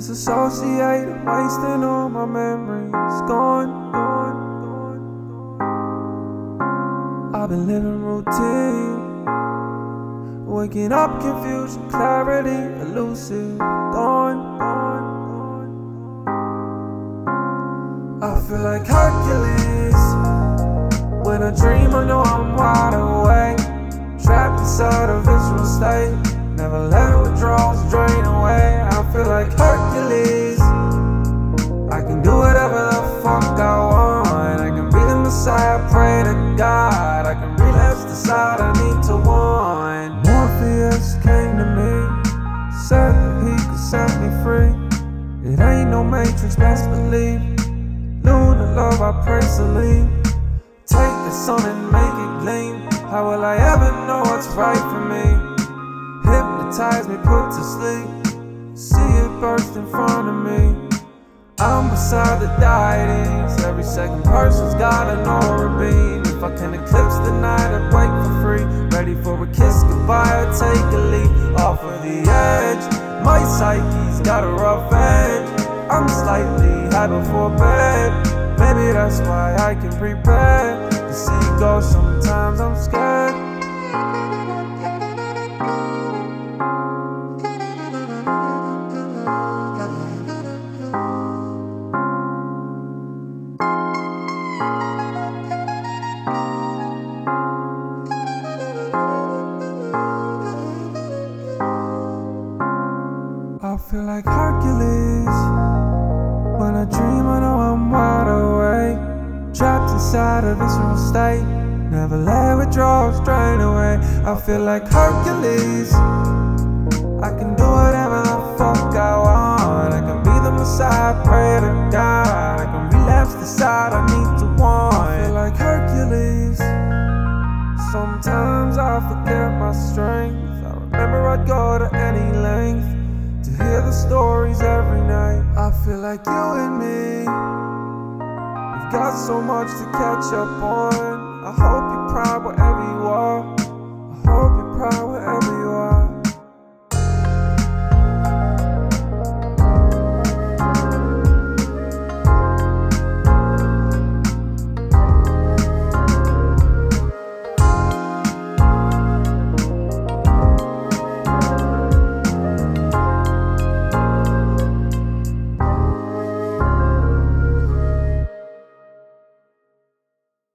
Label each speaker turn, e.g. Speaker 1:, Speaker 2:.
Speaker 1: Disassociated, wasting all my memories. Gone. I've been living routine, waking up confusion, clarity, elusive. Gone. I feel like Hercules. When I dream, I know I'm wide awake, trapped inside a visceral state. Never let withdrawals drain away. I feel like Hercules. I can do whatever the fuck I want. I can be the Messiah, pray to God. I can relapse, decide I need to want. Morpheus came to me, said that he could set me free. It ain't no matrix, best believe. Lunar love, I pray Celine. Take the sun and make it gleam. How will I ever know what's right for me? Hypnotize me, put to sleep. See it burst in front of me. I'm beside the deities. Every second person's got an aura beam. If I can eclipse the night, I'd wake for free. Ready for a kiss goodbye or take a leap off of the edge. My psyche's got a rough edge. I'm slightly high before bed. Maybe that's why I can prepare to see ghosts. Sometimes I'm scared. I feel like Hercules. When I dream, I know I'm wide awake, trapped inside a visceral state. Never let withdrawals drain away. I feel like Hercules. I can do whatever the fuck I want. I can be the Messiah, pray to God. I can relapse, decide I need to want. I feel like Hercules. Sometimes I forget my strength. I remember I'd go to any length to hear the stories every night. I feel like you and me, we've got so much to catch up on. I hope you're proud wherever you are. I hope you're proud wherever